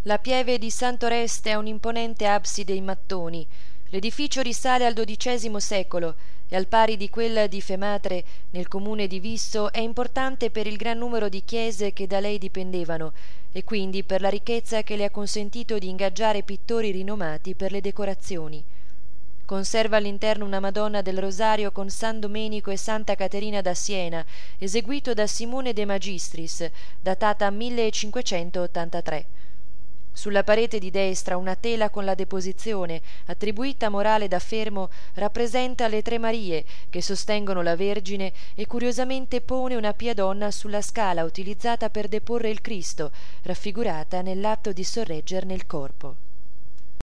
La pieve di Sant'Oreste ha un'imponente abside in mattoni. L'edificio risale al XII secolo e, al pari di quella di Fematre nel comune di Visso, è importante per il gran numero di chiese che da lei dipendevano e quindi per la ricchezza che le ha consentito di ingaggiare pittori rinomati per le decorazioni. Conserva all'interno una Madonna del Rosario con San Domenico e Santa Caterina da Siena, eseguito da Simone De Magistris, datata 1583. Sulla parete di destra una tela con la deposizione, attribuita a Morale da Fermo, rappresenta le tre Marie che sostengono la Vergine e curiosamente pone una Pia Donna sulla scala utilizzata per deporre il Cristo, raffigurata nell'atto di sorreggerne il corpo.